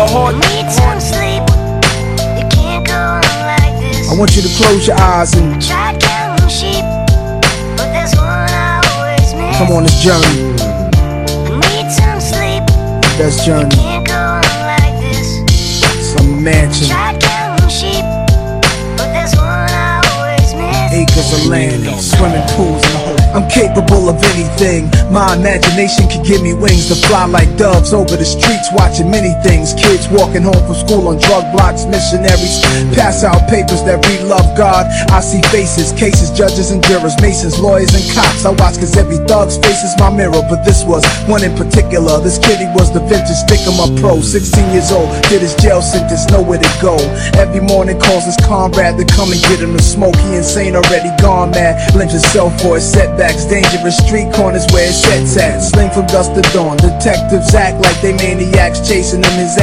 the heart. Need some sleep. You can't go on like this. I want you to close your eyes and Tried counting sheep, but there's one I always miss. come on this journey. Need some sleep. Best journey. Can't go on like this. Some mansion, Tried counting sheep, but there's one I always miss. acres of land, swimming pools and the whole. I'm capable of anything. My imagination can give me wings to fly like doves over the streets, watching many things. Kids walking home from school on drug blocks, missionaries pass out papers that read love God. I see faces, cases, judges and jurors, masons, lawyers and cops. I watch cause every thug's face is my mirror, but this was one in particular. This kid, he was the vintage stick-em-up pro, 16 years old, did his jail sentence, nowhere to go. Every morning calls his comrade to come and get him to smoke. He insane, already gone mad, blames himself for his setbacks. Dangerous street corners where his sets at. Sling from dusk to dawn, detectives act like they maniacs chasing him. His